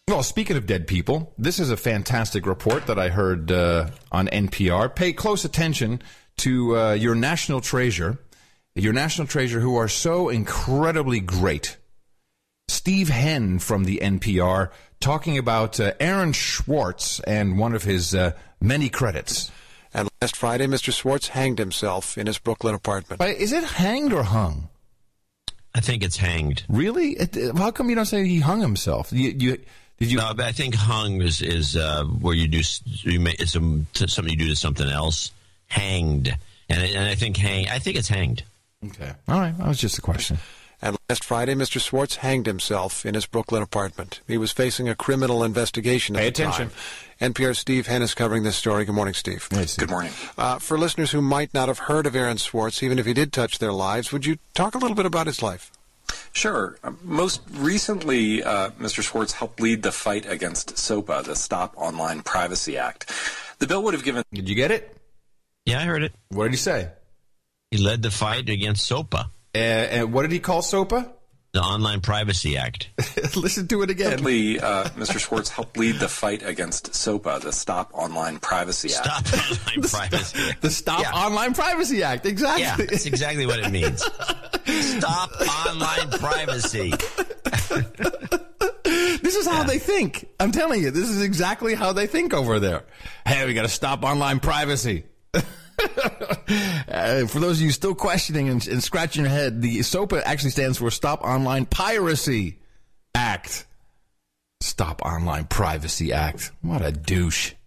Well, speaking of dead people, this is a fantastic report that I heard on NPR. Pay close attention to your national treasure who are so incredibly great. Steve Henn from the NPR talking about Aaron Swartz and one of his many credits. And last Friday, Mr. Swartz hanged himself in his Brooklyn apartment. Is it hanged or hung? I think it's hanged. Really? How come you don't say he hung himself? Did you? No, but I think hung is where you do it's something you do to something else. Hanged, and I think it's hanged. Okay, all right. That was just a question. And last Friday, Mr. Swartz hanged himself in his Brooklyn apartment. He was facing a criminal investigation at the time. NPR's Steve Henn is covering this story. Good morning, Steve. Hey, Steve. Good morning. For listeners who might not have heard of Aaron Swartz, even if he did touch their lives, would you talk a little bit about his life? Sure. Most recently, Mr. Swartz helped lead the fight against SOPA, the Stop Online Privacy Act. The bill would have given... Did you get it? Yeah, I heard it. What did he say? He led the fight against SOPA. And what did he call SOPA? The Online Privacy Act. Listen to it again. Mr. Swartz helped lead the fight against SOPA, the Stop Online Privacy Act. Stop Online Privacy Act. The Stop Online Privacy Act, exactly. Yeah, that's exactly what it means. Stop online privacy. This is how they think. I'm telling you, this is exactly how they think over there. Hey, we got to stop online privacy. For those of you still questioning and scratching your head, the SOPA actually stands for Stop Online Piracy Act. Stop Online Privacy Act. What a douche.